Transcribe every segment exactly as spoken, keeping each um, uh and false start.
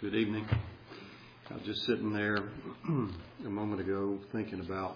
Good evening. I was just sitting there a moment ago thinking about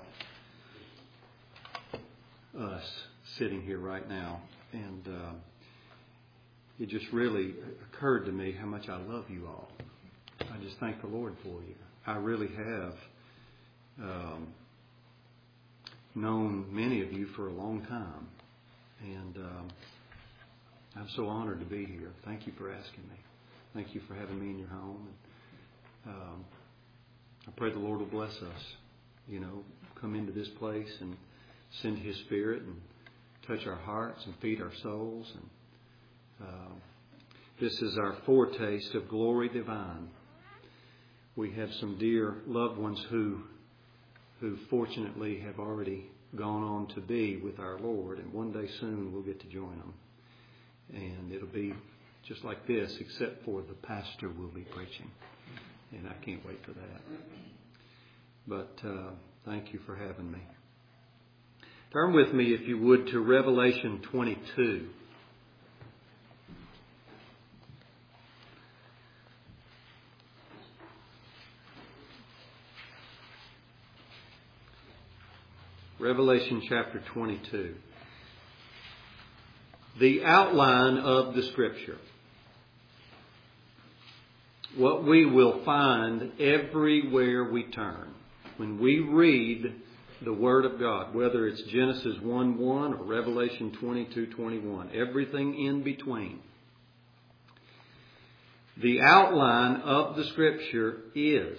us sitting here right now, and uh, it just really occurred to me how much I love you all. I just thank the Lord for you. I really have um, known many of you for a long time, and um, I'm so honored to be here. Thank you for asking me. Thank you for having me in your home. And, um, I pray the Lord will bless us. You know, come into this place and send His Spirit and touch our hearts and feed our souls. And uh, this is our foretaste of glory divine. We have some dear loved ones who, who fortunately have already gone on to be with our Lord, and one day soon we'll get to join them. And it'll be just like this, except for the pastor will be preaching. And I can't wait for that. But uh, thank you for having me. Turn with me, if you would, to Revelation twenty-two. Revelation chapter twenty-two. The outline of the Scripture. What we will find everywhere we turn. When we read the Word of God, whether it's Genesis one one or Revelation twenty-two twenty-one, everything in between. The outline of the Scripture is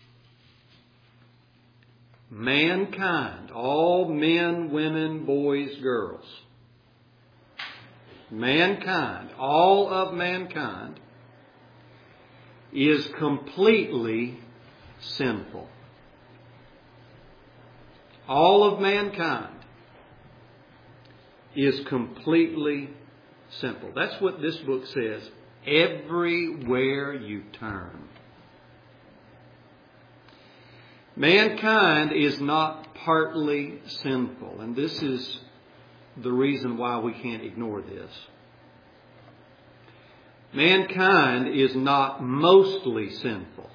mankind, all men, women, boys, girls. Mankind, all of mankind, is completely sinful. All of mankind is completely sinful. That's what this book says. Everywhere you turn. Mankind is not partly sinful, and this is the reason why we can't ignore this. Mankind is not mostly sinful.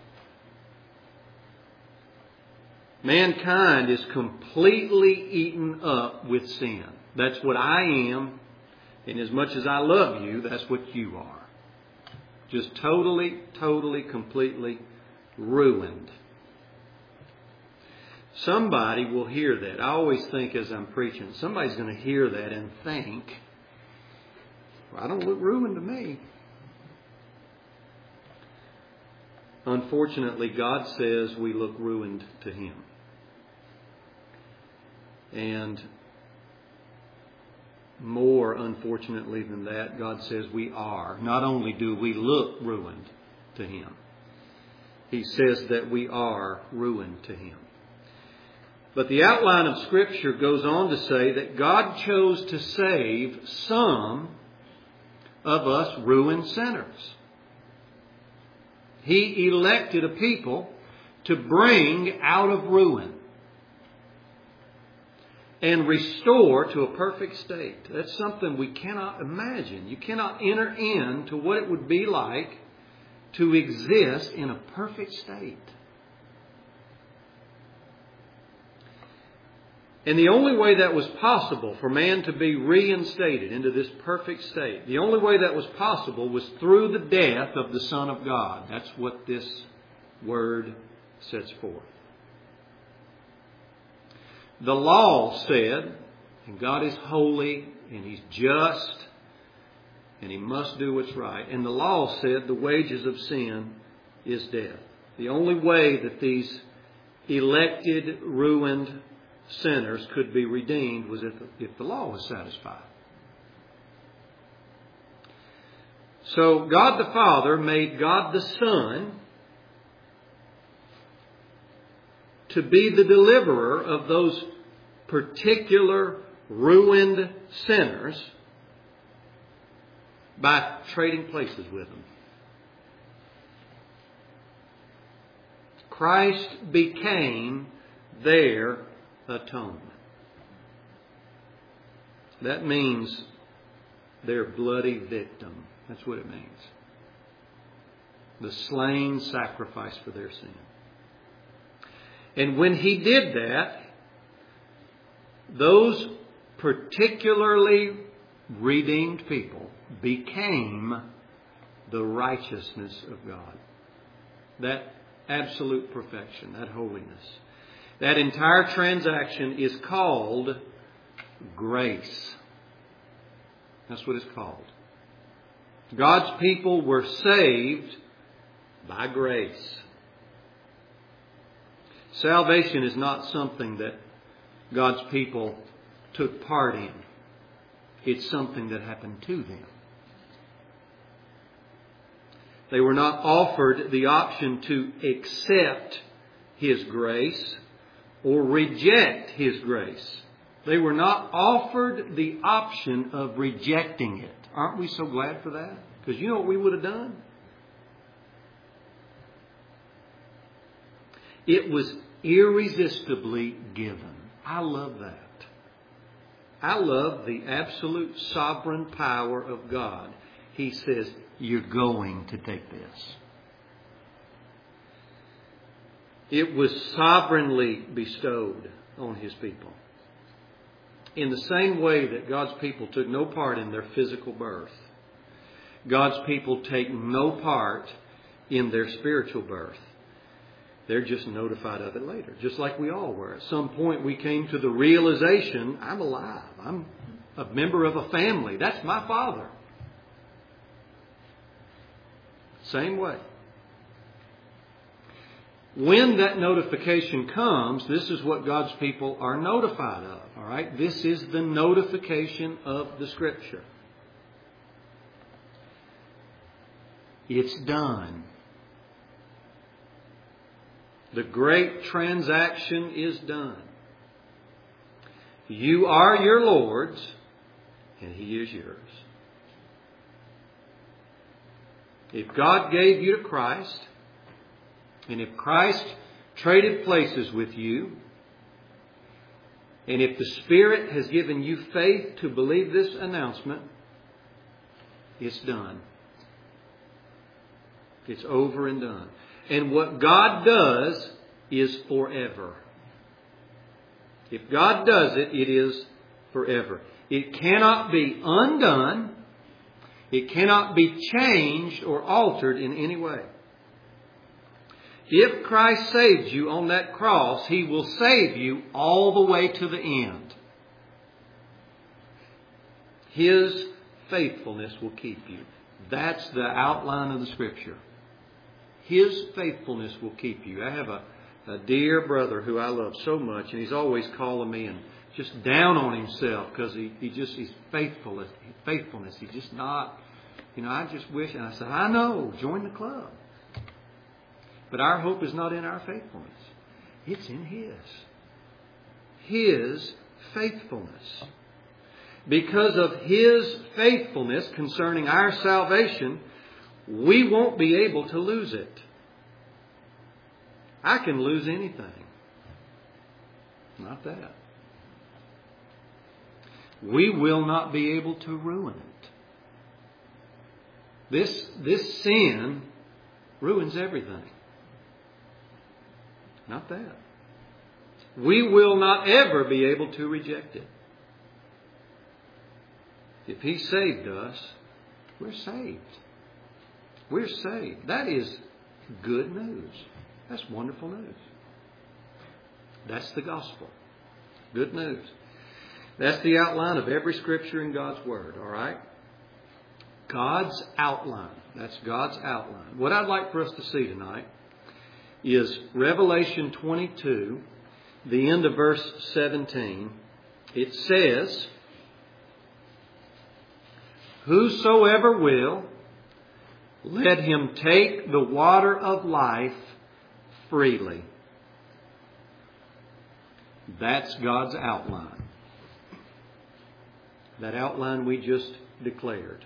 Mankind is completely eaten up with sin. That's what I am, and as much as I love you, that's what you are. Just totally, totally, completely ruined. Somebody will hear that. I always think as I'm preaching, somebody's going to hear that and think, well, I don't look ruined to me. Unfortunately, God says we look ruined to Him. And more unfortunately than that, God says we are. Not only do we look ruined to Him, He says that we are ruined to Him. But the outline of Scripture goes on to say that God chose to save some of us ruined sinners. He elected a people to bring out of ruin and restore to a perfect state. That's something we cannot imagine. You cannot enter into what it would be like to exist in a perfect state. And the only way that was possible for man to be reinstated into this perfect state, the only way that was possible was through the death of the Son of God. That's what this word sets forth. The law said, and God is holy, and He's just, and He must do what's right. And the law said the wages of sin is death. The only way that these elected, ruined sinners could be redeemed was if the, if the law was satisfied. So God the Father made God the Son to be the deliverer of those particular ruined sinners by trading places with them. Christ became their atonement. That means their bloody victim. That's what it means. the slain sacrifice for their sin. And when He did that, those particularly redeemed people became the righteousness of God. That absolute perfection, that holiness. That entire transaction is called grace. That's what it's called. God's people were saved by grace. Salvation is not something that God's people took part in. It's something that happened to them. They were not offered the option to accept His grace or reject His grace. They were not offered the option of rejecting it. Aren't we so glad for that? Because you know what we would have done? It was irresistibly given. I love that. I love the absolute sovereign power of God. He says, you're going to take this. It was sovereignly bestowed on His people. In the same way that God's people took no part in their physical birth, God's people take no part in their spiritual birth. They're just notified of it later, just like we all were. At some point we came to the realization, I'm alive. I'm a member of a family. That's my father. Same way. When that notification comes, this is what God's people are notified of. All right? This is the notification of the Scripture. It's done. The great transaction is done. You are your Lord's, and He is yours. If God gave you to Christ, and if Christ traded places with you, and if the Spirit has given you faith to believe this announcement, it's done. It's over and done. And what God does is forever. If God does it, it is forever. It cannot be undone. It cannot be changed or altered in any way. If Christ saved you on that cross, He will save you all the way to the end. His faithfulness will keep you. That's the outline of the Scripture. His faithfulness will keep you. I have a, a dear brother who I love so much, and he's always calling me and just down on himself because he, he just he's faithfulness. Faithfulness. He's just not, you know, I just wish, and I said, I know, join the club. But our hope is not in our faithfulness. It's in His. His faithfulness. Because of His faithfulness concerning our salvation, we won't be able to lose it. I can lose anything. Not that. We will not be able to ruin it. This, this sin ruins everything. Not that. We will not ever be able to reject it. If He saved us, we're saved. We're saved. That is good news. That's wonderful news. That's the gospel. Good news. That's the outline of every Scripture in God's Word, all right? God's outline. That's God's outline. What I'd like for us to see tonight is Revelation twenty-two, the end of verse seventeen. It says, whosoever will, let him take the water of life freely. That's God's outline. That outline we just declared.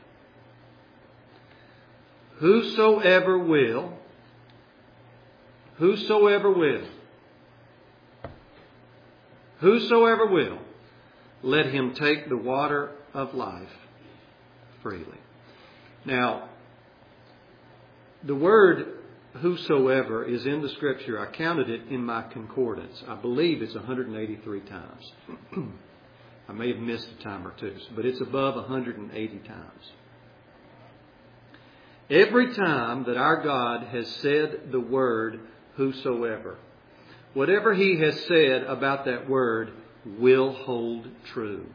Whosoever will, whosoever will, whosoever will, let him take the water of life freely. Now, The word whosoever is in the Scripture. I counted it in my concordance. I believe it's one hundred eighty-three times. I may have missed a time or two, but it's above one hundred eighty times. Every time that our God has said the word whosoever, whatever He has said about that word will hold true.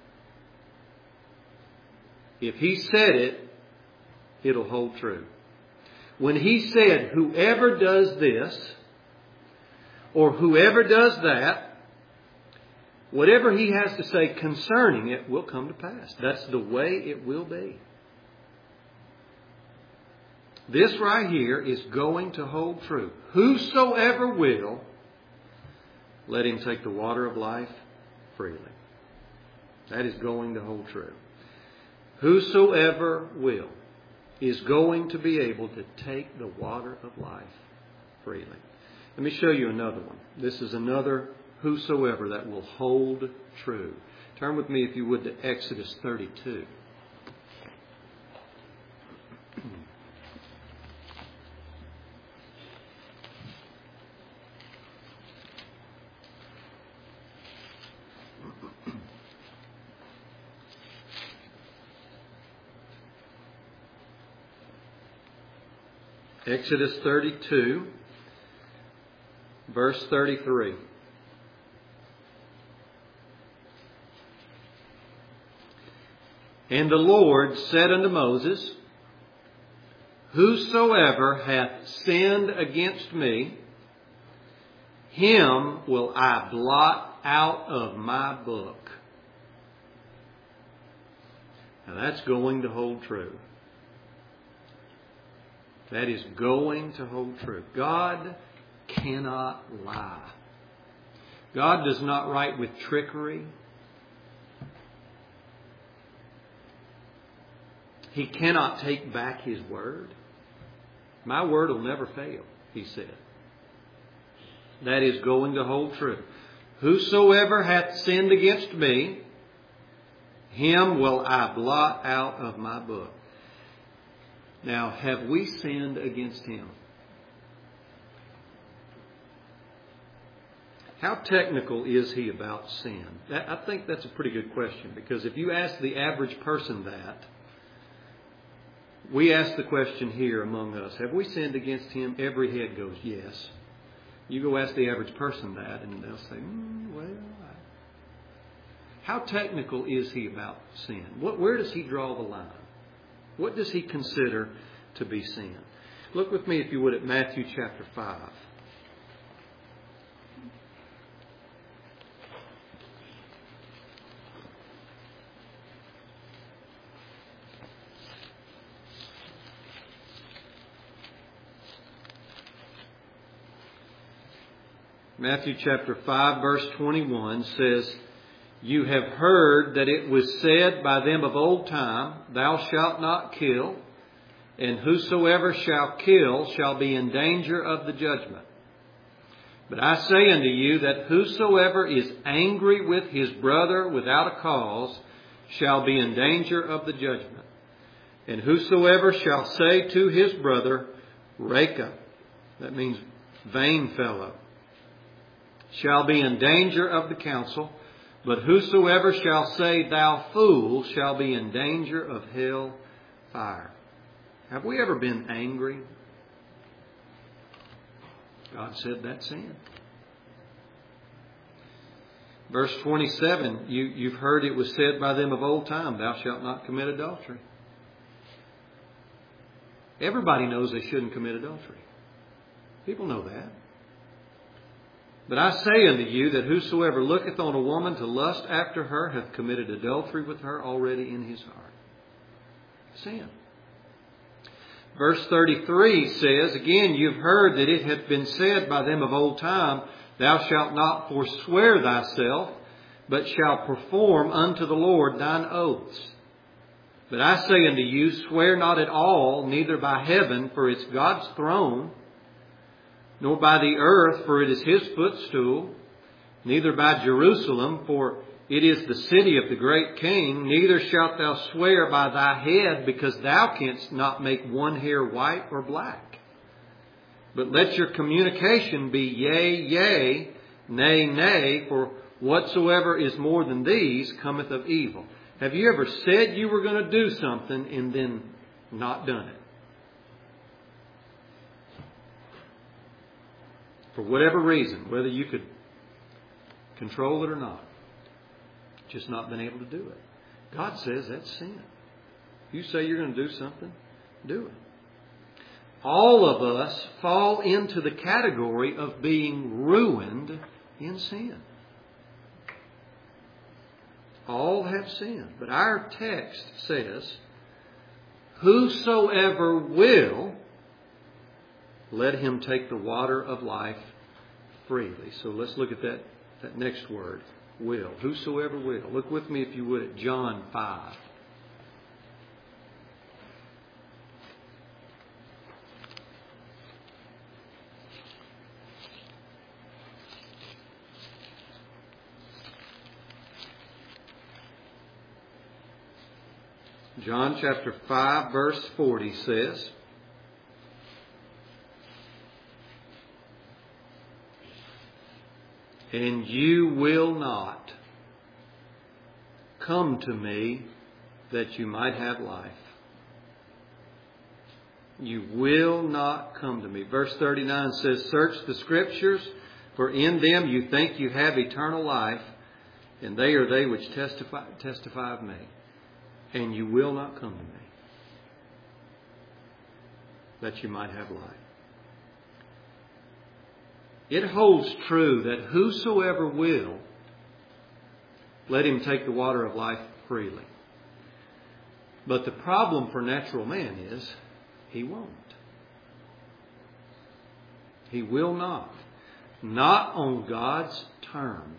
If He said it, it'll hold true. When He said, whoever does this, or whoever does that, whatever He has to say concerning it will come to pass. That's the way it will be. This right here is going to hold true. Whosoever will, let him take the water of life freely. That is going to hold true. Whosoever will is going to be able to take the water of life freely. Let me show you another one. This is another whosoever that will hold true. Turn with me, if you would, to Exodus thirty-two. Exodus thirty-two, verse thirty-three. And the Lord said unto Moses, whosoever hath sinned against me, him will I blot out of my book. Now that's going to hold true. That is going to hold true. God cannot lie. God does not write with trickery. He cannot take back His word. My word will never fail, He said. That is going to hold true. Whosoever hath sinned against me, him will I blot out of my book. Now, have we sinned against Him? How technical is He about sin? That, I think that's a pretty good question, because if you ask the average person that, we ask the question here among us, have we sinned against Him? Every head goes, yes. You go ask the average person that, and they'll say, mm, well, I... How technical is He about sin? What, where does He draw the line? What does He consider to be sin? Look with me, if you would, at Matthew chapter five. Matthew chapter five, verse twenty-one says, you have heard that it was said by them of old time, thou shalt not kill, and whosoever shall kill shall be in danger of the judgment. But I say unto you that whosoever is angry with his brother without a cause shall be in danger of the judgment. And whosoever shall say to his brother, Reka, that means vain fellow, shall be in danger of the council. But whosoever shall say, thou fool, shall be in danger of hell fire. Have we ever been angry? God said that's sin. Verse twenty-seven, you, you've heard it was said by them of old time, thou shalt not commit adultery. Everybody knows they shouldn't commit adultery. People know that. But I say unto you that whosoever looketh on a woman to lust after her hath committed adultery with her already in his heart. Sin. Verse thirty-three says, again, you've heard that it hath been said by them of old time, thou shalt not forswear thyself, but shalt perform unto the Lord thine oaths. But I say unto you, swear not at all, neither by heaven, for it's God's throne, nor by the earth, for it is His footstool, neither by Jerusalem, for It is the city of the great king. Neither shalt thou swear by thy head, because thou canst not make one hair white or black. But let your communication be yea, yea, nay, nay, for whatsoever is more than these cometh of evil. Have you ever said you were going to do something and then not done it? For whatever reason, whether you could control it or not. Just not been able to do it. God says that's sin. You say you're going to do something, do it. All of us fall into the category of being ruined in sin. All have sinned. But our text says, whosoever will, let him take the water of life freely. So let's look at that, that next word, will. Whosoever will. Look with me, if you would, at John five. John chapter five, verse forty says, and you will not come to me that you might have life. You will not come to me. Verse thirty-nine says, search the Scriptures, for in them you think you have eternal life, and they are they which testify, testify of me. And you will not come to me, that you might have life. It holds true that whosoever will, let him take the water of life freely. But the problem for natural man is, he won't. He will not. Not on God's terms.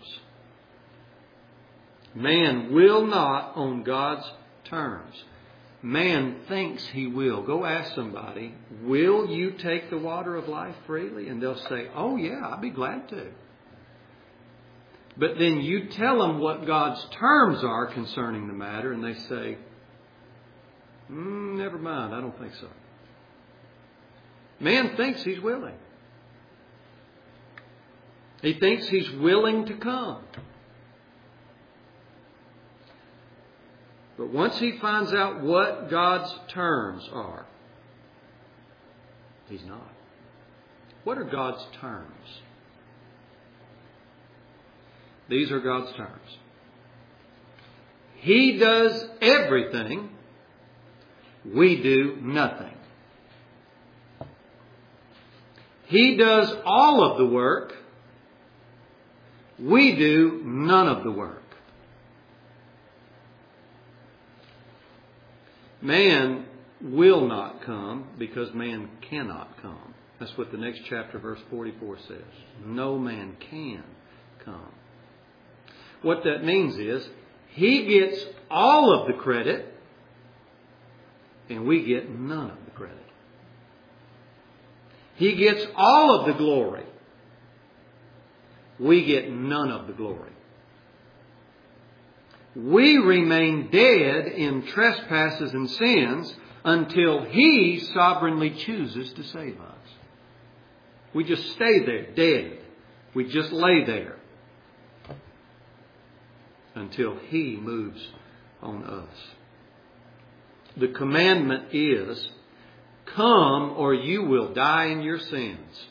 Man will not on God's terms. Man thinks he will. Go ask somebody, will you take the water of life freely? And they'll say, oh yeah, I'd be glad to. But then you tell them what God's terms are concerning the matter, and they say, mm, never mind, I don't think so. Man thinks he's willing. He thinks he's willing to come. But once he finds out what God's terms are, he's not. What are God's terms? These are God's terms. He does everything. We do nothing. He does all of the work. We do none of the work. Man will not come because man cannot come. That's what the next chapter, verse forty-four says. No man can come. What that means is, he gets all of the credit and we get none of the credit. He gets all of the glory. We get none of the glory. We remain dead in trespasses and sins until He sovereignly chooses to save us. We just stay there, dead. We just lay there until He moves on us. The commandment is, come or you will die in your sins.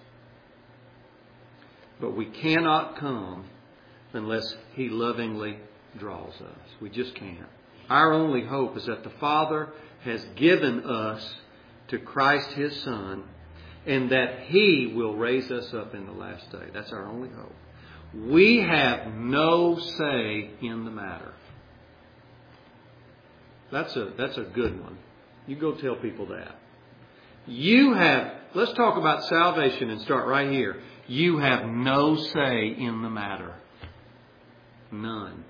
But we cannot come unless He lovingly draws us. We just can't. Our only hope is that the Father has given us to Christ His Son, and that He will raise us up in the last day. That's our only hope. We have no say in the matter. That's a, that's a good one. You go tell people that. You have, let's talk about salvation and start right here. You have no say in the matter. None.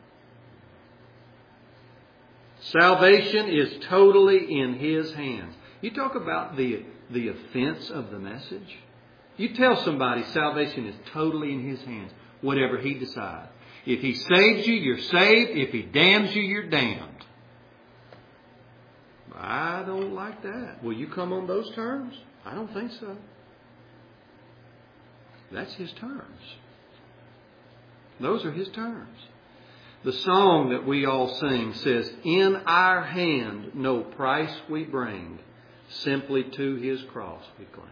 Salvation is totally in His hands. You talk about the, the offense of the message. You tell somebody salvation is totally in His hands, whatever He decides. If He saves you, you're saved. If He damns you, you're damned. I don't like that. Will you come on those terms? I don't think so. That's His terms. Those are His terms. The song that we all sing says, in our hand no price we bring, simply to His cross we cling.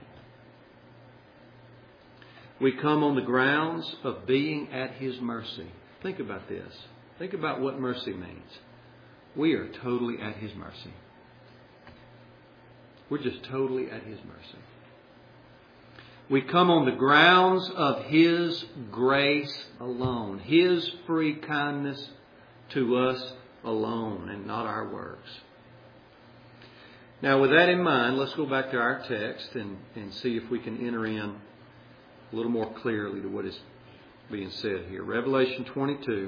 We come on the grounds of being at His mercy. Think about this. Think about what mercy means. We are totally at His mercy. We're just totally at His mercy. We come on the grounds of His grace alone. His free kindness to us alone and not our works. Now with that in mind, let's go back to our text and, and see if we can enter in a little more clearly to what is being said here. Revelation twenty-two,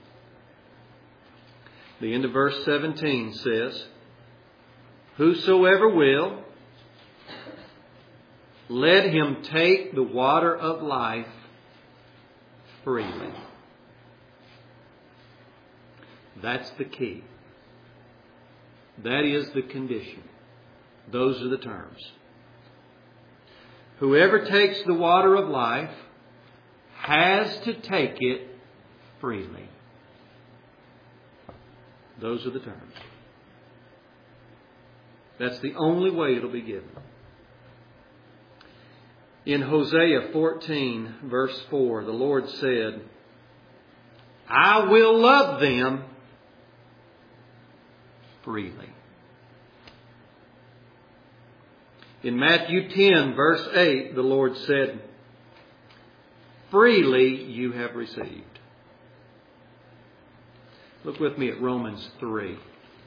the end of verse seventeen says, whosoever will, let him take the water of life freely. That's the key. That is the condition. Those are the terms. Whoever takes the water of life has to take it freely. Those are the terms. That's the only way it'll be given. In Hosea fourteen, verse four, the Lord said, I will love them freely. In Matthew ten, verse eight, the Lord said, freely you have received. Look with me at Romans three.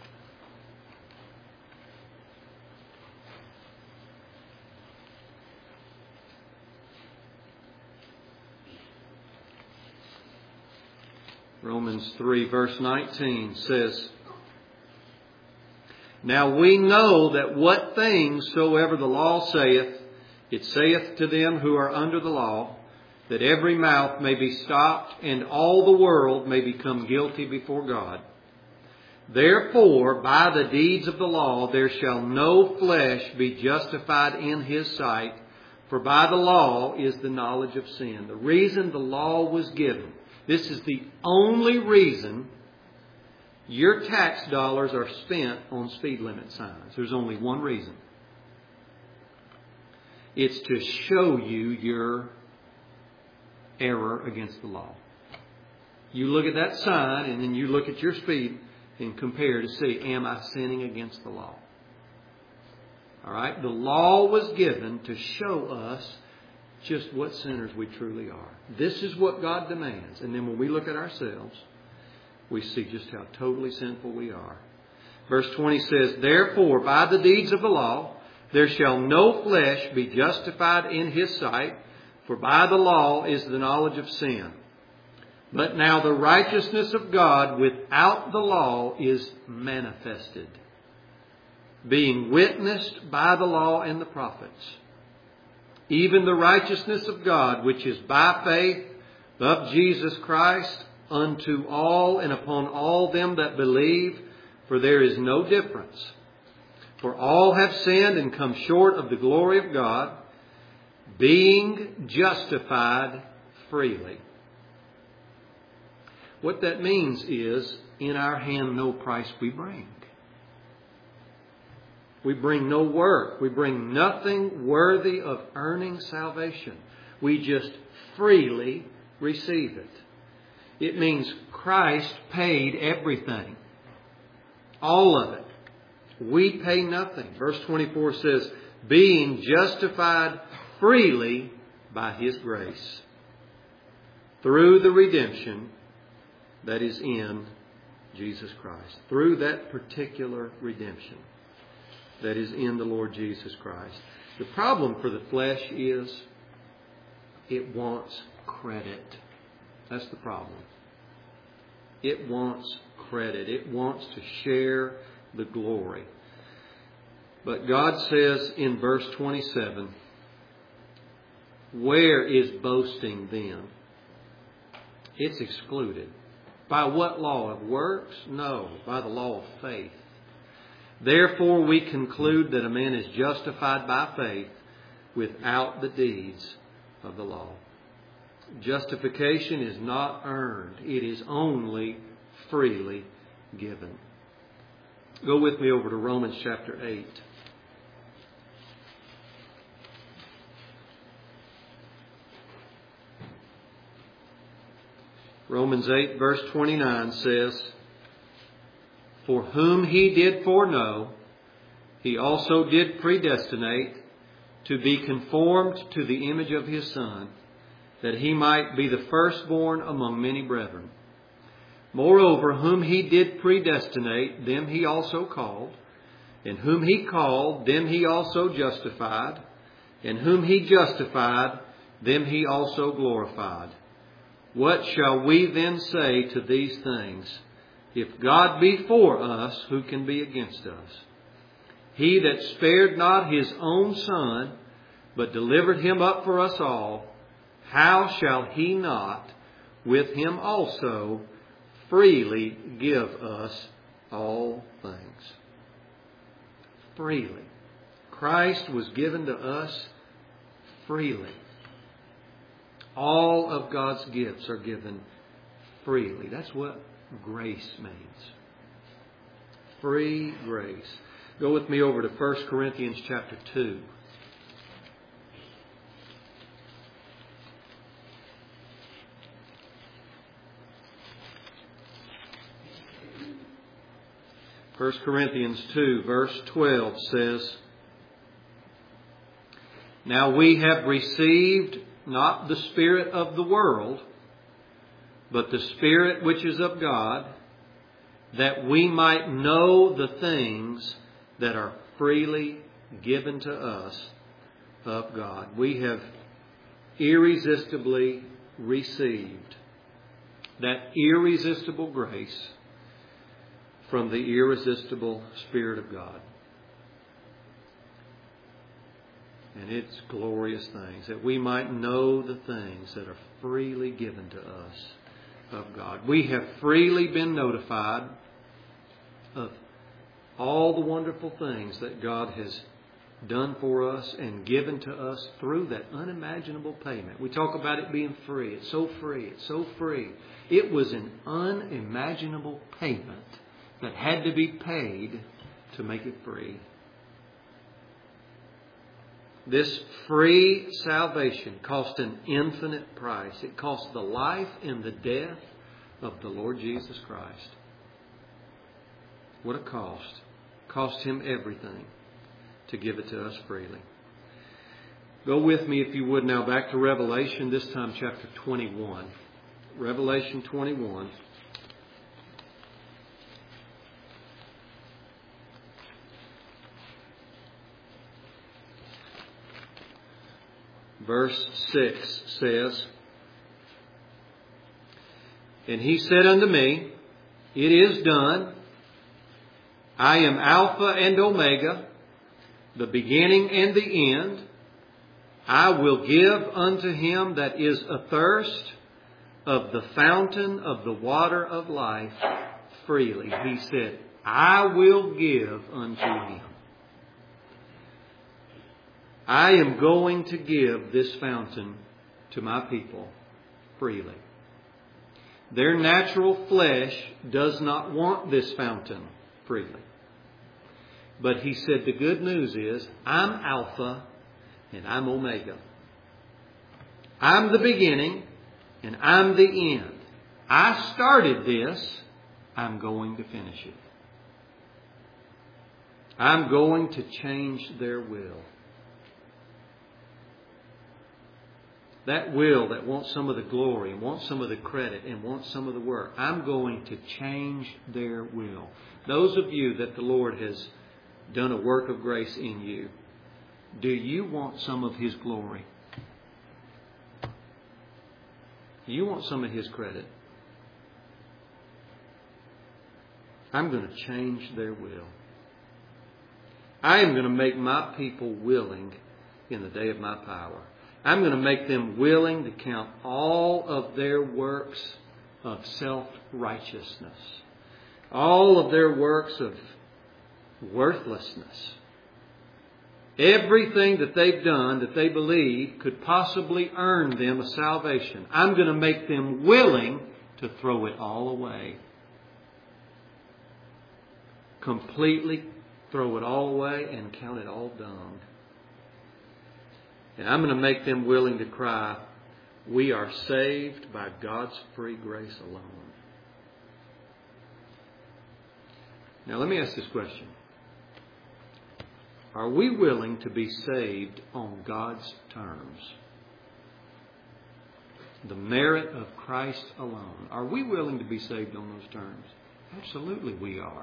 Romans three, verse nineteen says, now we know that what things soever the law saith, it saith to them who are under the law, that every mouth may be stopped, and all the world may become guilty before God. Therefore, by the deeds of the law, there shall no flesh be justified in His sight, for by the law is the knowledge of sin. The reason the law was given, this is the only reason your tax dollars are spent on speed limit signs. There's only one reason. It's to show you your error against the law. You look at that sign and then you look at your speed and compare to see, am I sinning against the law? All right? The law was given to show us just what sinners we truly are. This is what God demands. And then when we look at ourselves, we see just how totally sinful we are. Verse twenty says, therefore, by the deeds of the law, there shall no flesh be justified in His sight, for by the law is the knowledge of sin. But now the righteousness of God without the law is manifested, being witnessed by the law and the prophets. Even the righteousness of God, which is by faith of Jesus Christ, unto all and upon all them that believe, for there is no difference. For all have sinned and come short of the glory of God, being justified freely. What that means is, in our hand no price we bring. We bring no work. We bring nothing worthy of earning salvation. We just freely receive it. It means Christ paid everything. All of it. We pay nothing. Verse twenty-four says, being justified freely by His grace, through the redemption that is in Jesus Christ. Through that particular redemption that is in the Lord Jesus Christ. The problem for the flesh is it wants credit. That's the problem. It wants credit. It wants to share the glory. But God says in verse twenty-seven, where is boasting then? It's excluded. By what law? Of works? No, by the law of faith. Therefore we conclude that a man is justified by faith without the deeds of the law. Justification is not earned. It is only freely given. Go with me over to Romans chapter eight. Romans eight verse twenty-nine says, "For whom He did foreknow, He also did predestinate to be conformed to the image of His Son, that He might be the firstborn among many brethren. Moreover, whom He did predestinate, them He also called. And whom He called, them He also justified. And whom He justified, them He also glorified. What shall we then say to these things? If God be for us, who can be against us? He that spared not His own Son, but delivered Him up for us all, how shall He not with Him also freely give us all things?" Freely. Christ was given to us freely. All of God's gifts are given freely. That's what grace means. Free grace. Go with me over to First Corinthians chapter two. First Corinthians two verse twelve says, "Now we have received not the Spirit of the world, but the Spirit which is of God, that we might know the things that are freely given to us of God." We have irresistibly received that irresistible grace from the irresistible Spirit of God. And it's glorious things, that we might know the things that are freely given to us of God. We have freely been notified of all the wonderful things that God has done for us and given to us through that unimaginable payment. We talk about it being free. It's so free. It's so free. It was an unimaginable payment that had to be paid to make it free. This free salvation cost an infinite price. It cost the life and the death of the Lord Jesus Christ. What a cost. Cost Him everything to give it to us freely. Go with me, if you would, now back to Revelation, this time chapter twenty-one. Revelation twenty-one. Verse six says, "And He said unto me, It is done. I am Alpha and Omega, the beginning and the end. I will give unto him that is athirst of the fountain of the water of life freely." He said, "I will give unto him." I am going to give this fountain to my people freely. Their natural flesh does not want this fountain freely. But He said the good news is, I'm Alpha and I'm Omega. I'm the beginning and I'm the end. I started this. I'm going to finish it. I'm going to change their will. That will that wants some of the glory and wants some of the credit and wants some of the work, I'm going to change their will. Those of you that the Lord has done a work of grace in you, do you want some of His glory? Do you want some of His credit? I'm going to change their will. I am going to make my people willing in the day of my power. I'm going to make them willing to count all of their works of self-righteousness. All of their works of worthlessness. Everything that they've done that they believe could possibly earn them a salvation. I'm going to make them willing to throw it all away. Completely throw it all away and count it all dung. And I'm going to make them willing to cry, we are saved by God's free grace alone. Now let me ask this question. Are we willing to be saved on God's terms? The merit of Christ alone. Are we willing to be saved on those terms? Absolutely we are.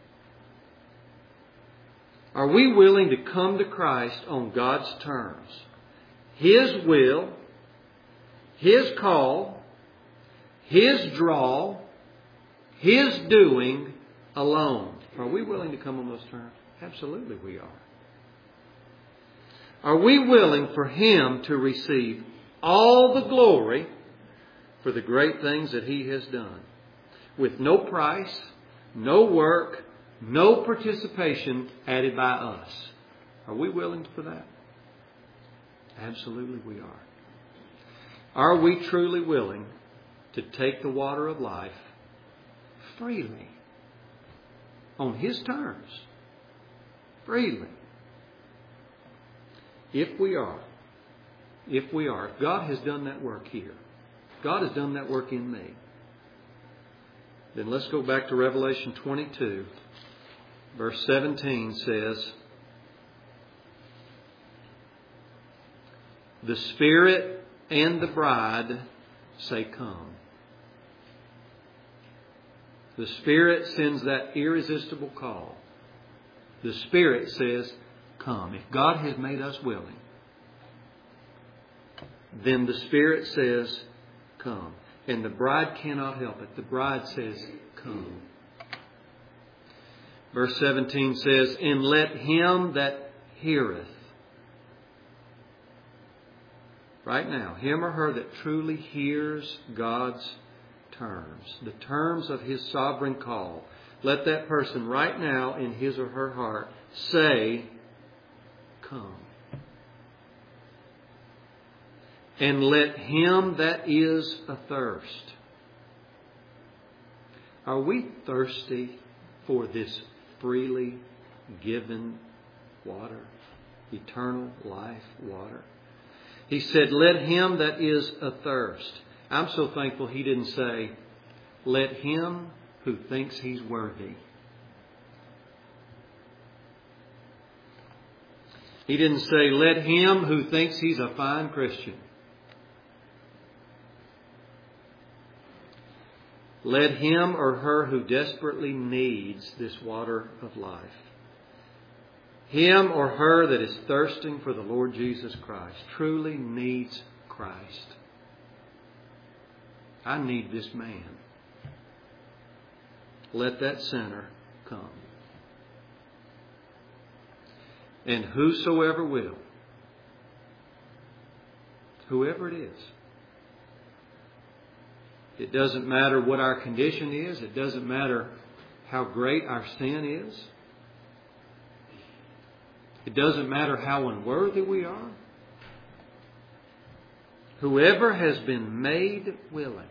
Are we willing to come to Christ on God's terms? His will, His call, His draw, His doing alone. Are we willing to come on those terms? Absolutely we are. Are we willing for Him to receive all the glory for the great things that He has done? With no price, no work, no participation added by us. Are we willing for that? Absolutely we are. Are we truly willing to take the water of life freely? On His terms? Freely. If we are, if we are, if God has done that work here, God has done that work in me, then let's go back to Revelation twenty-two. Verse seventeen says, the Spirit and the bride say, come. The Spirit sends that irresistible call. The Spirit says, come. If God has made us willing, then the Spirit says, come. And the bride cannot help it. The bride says, come. Verse seventeen says, and let him that heareth. Right now, him or her that truly hears God's terms, the terms of His sovereign call, let that person right now in his or her heart say, come. And let him that is athirst. Are we thirsty for this freely given water? Eternal life water. He said, let him that is athirst. I'm so thankful He didn't say, let him who thinks he's worthy. He didn't say, let him who thinks he's a fine Christian. Let him or her who desperately needs this water of life. Him or her that is thirsting for the Lord Jesus Christ, truly needs Christ. I need this man. Let that sinner come. And whosoever will, whoever it is, it doesn't matter what our condition is. It doesn't matter how great our sin is. It doesn't matter how unworthy we are. Whoever has been made willing,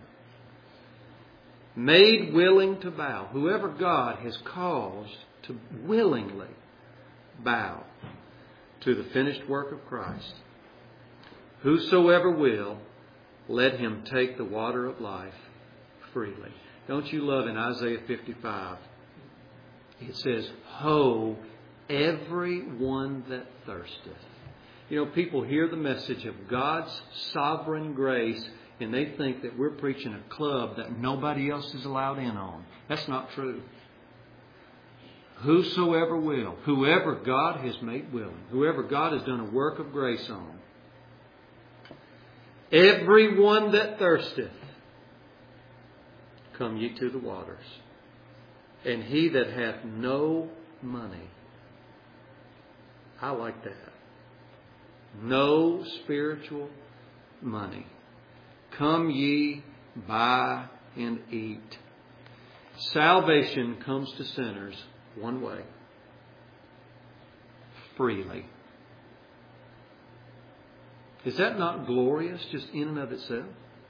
made willing to bow, whoever God has caused to willingly bow to the finished work of Christ, whosoever will, let him take the water of life freely. Don't you love in Isaiah fifty-five? It says, ho, every one that thirsteth. You know, people hear the message of God's sovereign grace and they think that we're preaching a club that nobody else is allowed in on. That's not true. Whosoever will, whoever God has made willing, whoever God has done a work of grace on, every one that thirsteth, come ye to the waters. And he that hath no money, I like that. No spiritual money. Come ye, buy and eat. Salvation comes to sinners one way. Freely. Is that not glorious just in and of itself?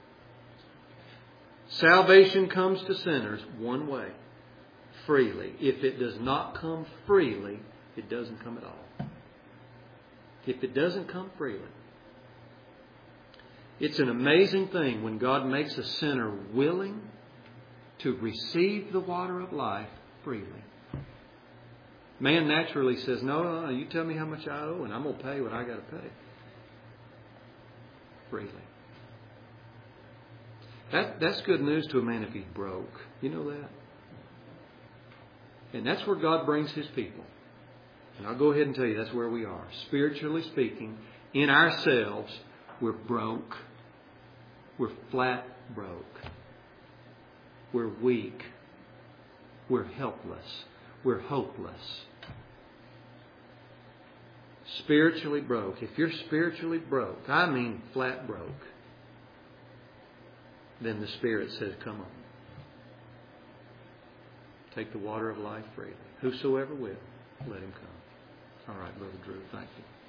Salvation comes to sinners one way. Freely. If it does not come freely, it doesn't come at all. If it doesn't come freely. It's an amazing thing when God makes a sinner willing to receive the water of life freely. Man naturally says, no, no, no, you tell me how much I owe and I'm going to pay what I got to pay. Freely. That, that's good news to a man if he's broke. You know that? And that's where God brings His people. And I'll go ahead and tell you that's where we are. Spiritually speaking, in ourselves, we're broke. We're flat broke. We're weak. We're helpless. We're hopeless. Spiritually broke. If you're spiritually broke, I mean flat broke, then the Spirit says, come on. Take the water of life freely. Whosoever will, let him come. All right, Brother Drew, thank you.